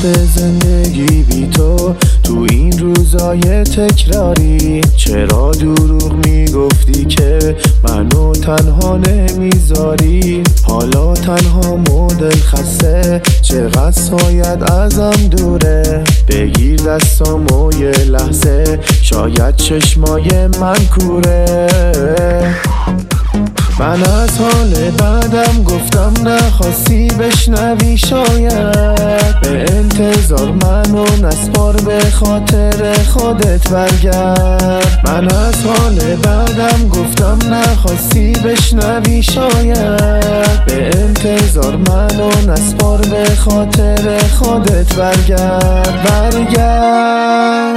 سخت زندگی بی تو این روزای تکراری. چرا دروغ میگفتی که منو تنها نمیذاری؟ حالا تنها مدل خسته چقدر ساید ازم دوره. بگیر دستامو یه لحظه شاید چشمای من کوره. من از حال بعدم گفتم نخواستی بشنوی شاید. به انتظار منو نسپار به خاطر خودت برگرد. من از حال بعدم گفتم نخواستی بشنوی شاید. به انتظار منو نسپار به خاطر خودت برگرد.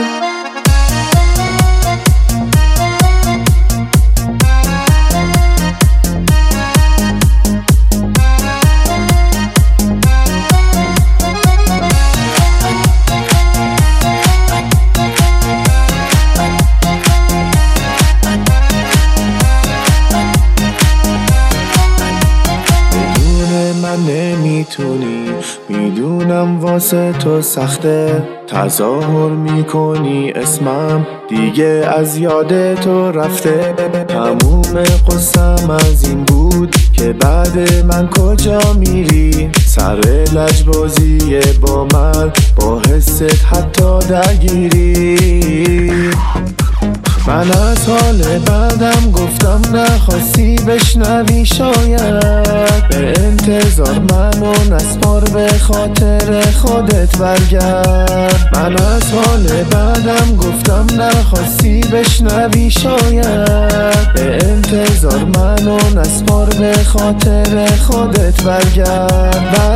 نمیتونی میدونم واسه تو سخته. تظاهر میکنی اسمم دیگه از یاد تو رفته. تموم قصم از این بود که بعد من کجا میری؟ سر لجبازی با من با حست حتی درگیری. من از حال بعدم گفتم نخواستی بشنوی شاید. به انتظار منو نسپار به خاطر خودت برگرد. من از حال بعدم گفتم نخواستی بشنوی شاید. به انتظار منو نسپار به خاطر خودت برگرد.